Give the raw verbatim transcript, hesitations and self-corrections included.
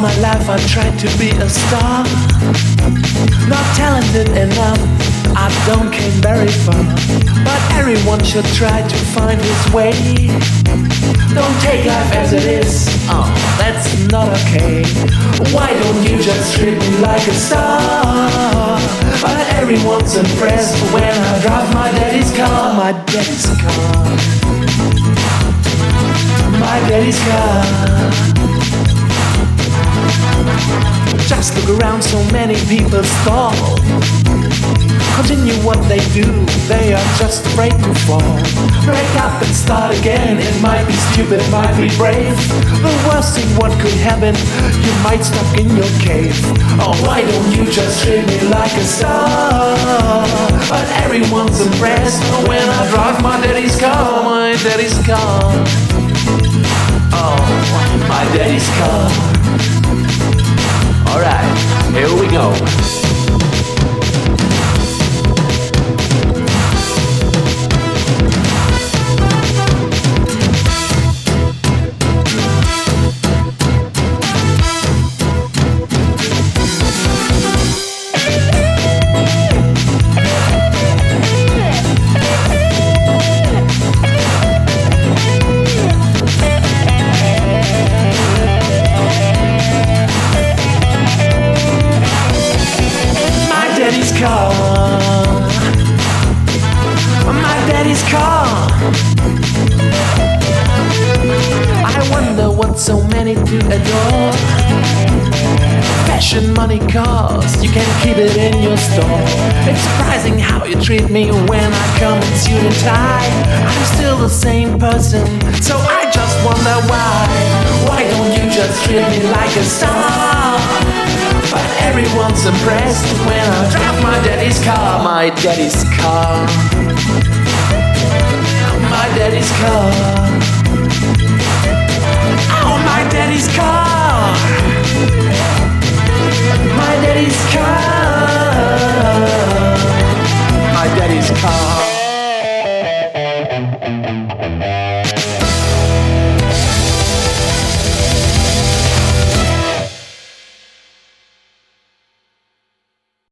my life I tried to be a star. Not talented enough, I don't came very far. But everyone should try to find his way. Don't take life as it is, oh, that's not okay. Why don't you just treat me like a star? But everyone's impressed when I drive my daddy's car. My daddy's car. My daddy's car. Just look around, so many people stall. Continue what they do, they are just afraid to fall. Break up and start again, it might be stupid, it might be brave. The worst thing what could happen, you might stuck in your cave. Oh, why don't you just treat me like a star? But everyone's impressed when I drive my daddy's car. My daddy's car. Oh, my daddy's car. Alright, here we go. Car. My daddy's car. I wonder what so many do adore. Fashion, money, cars, you can keep it in your store. It's surprising how you treat me when I come in suit and tie. I'm still the same person, so I just wonder why. Why don't you just treat me like a star? But everyone's impressed when I drive my daddy's car. My daddy's car. My daddy's car.